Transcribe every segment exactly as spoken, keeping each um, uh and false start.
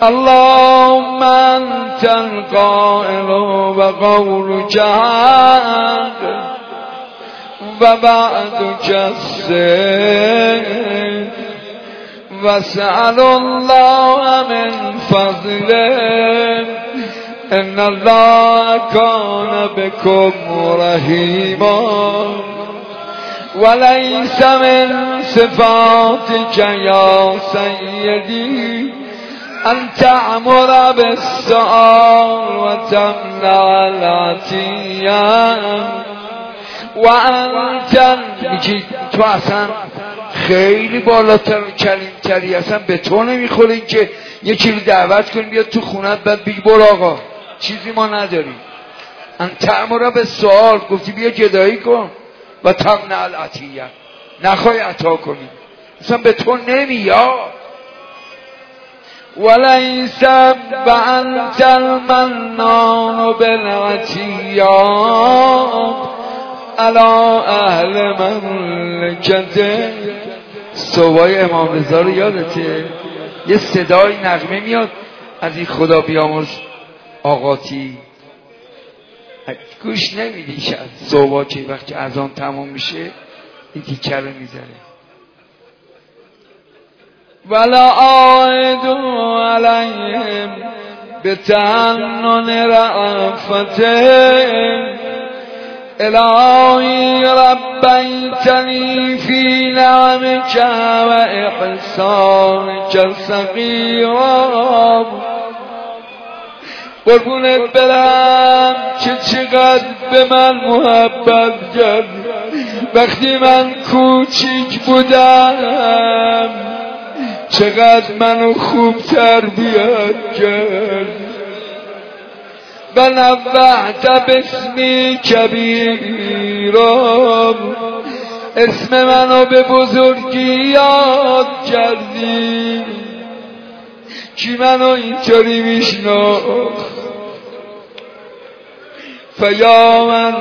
اللهم انت القائل و قولك حق و بعدك الصدق واسأل الله من فضله ان الله كان بكم رحیما وليس من صفاتك يا سيدي ان تعمر بالسؤال وتمنع العطية وانت میگی تو اصلا خیلی بالاتر و کلیمتری، اصلا به تو نمیخوره این که یکی رو دعوت کنی بیاد تو خونت بعد بگی برو آقا چیزی ما نداریم. انت امر به سوال گفتی بیا جدایی کن و تمنع العطیه، نخوای عطا کنی، اصلا به تو نمیاد. ولیس وانت المنان بالعطیات علی اهل مملکته. صوبای امام رضا رو یادته؟ یه صدای نغمه میاد از این خدا بیامرز آقاتی، گوش نمیدی شد صوبا که وقتی اذان تمام میشه این تیکه رو میذاره. ولا عائد علیهم بتعنن رأفته الهی ربیتنی فی نعمک و احسانک صغیرا. قربونت برم که چقدر به من محبت کرد وقتی من کوچیک بودم، چقدر منو خوب تربیت کرد. و نوعت باسمی کبیرا، اسم منو به بزرگی یاد کردی. کی منو اینطوری میشناخت؟ فیا من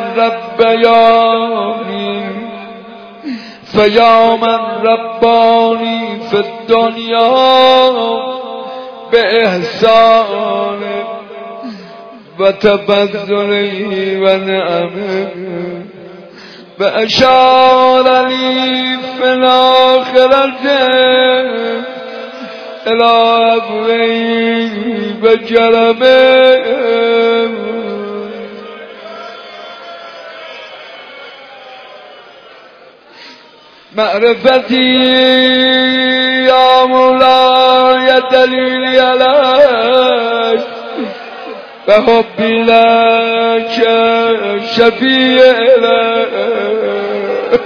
ربیانی فیا من ربانی فی الدنیا به احسان و تبذلی و نعمه و اشار لی فی الاخرته الی ابوی و کرمه. معرفتی یا مولای دلیلی علیک و حبی لک شفیع لک.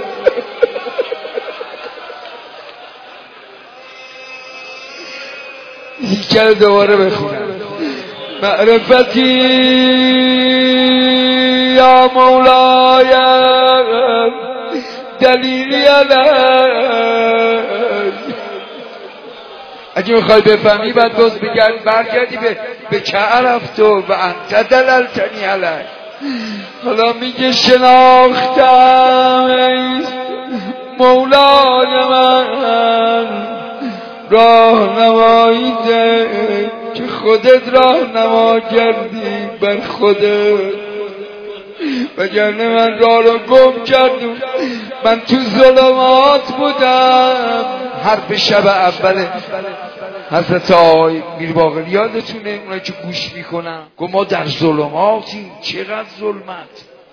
دیگر دوباره بخونم. معرفتی یا مولای دلیلی علیک. اگه میخوای بفهمی بعد باز بگرد برگردی به به که عرفت و انت دللتنی علیک. حالا میگه شناختم ای مولای من راهنمایی ده که خودت راهنما کردی بر خودت، وگرنه من راه رو گم کردم. من تو ظلمات بودم. حرف شب اول حضرت آقای میر باقری یادتونه؟ اونایی که گوش میکنن گفت ما در ظلماتیم. چقدر ظلمت!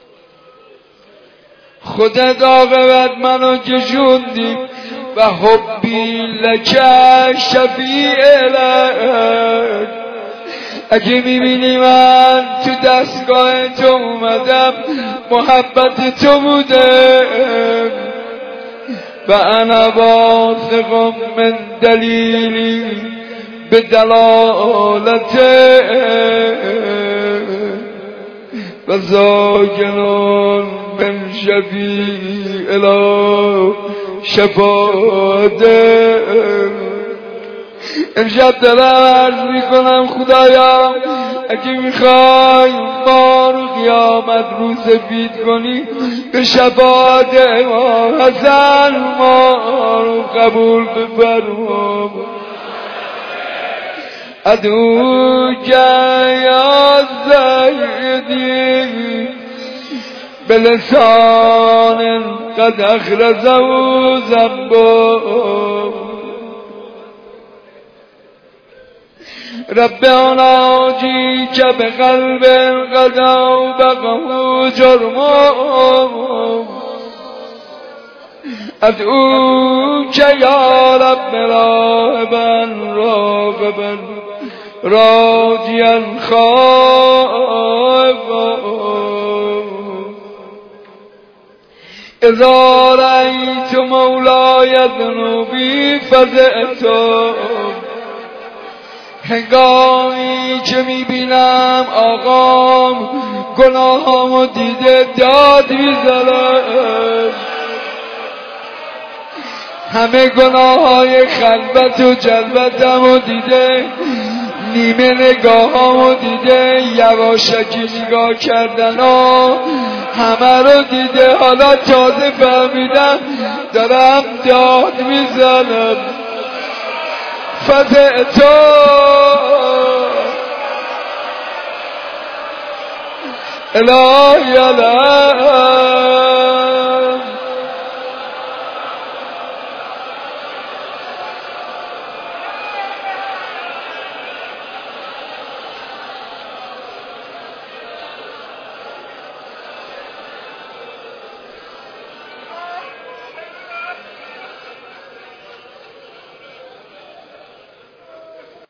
خودت عاقبت منو کشوندی و حبی لک شفیع لک. اگه میبینی من تو دستگاه تو اومدم محبت تو بودم. و انا واثق من دلیلی به دلالت و زاکنون من شفیع الی شفاعت. امشب دارم عرض میکنم خدایا اگه میخوای ما رو قیامت رو سفید کنی به شفاعت امام حسن ما رو قبول بفرما. ادعوك يا زيدي بلسان قد اخرزه ذنبه رب اناجيك بقلب قد اوبقه جرمه ادعوك يا رب راغبا راغبا راجيا خائفا اذا رأيت مولاي ذنوبي فزعت هنگامی که میبینم آقام گناهامو دیده داد میزنم همه گناه های خلوت و جلوتمو دیده نیمه نگاهامو دیده یواشکی نگاه کردن ها همه رو دیده حالا تازه فهمیدم دارم داد میزنم فزعتو الهی الهی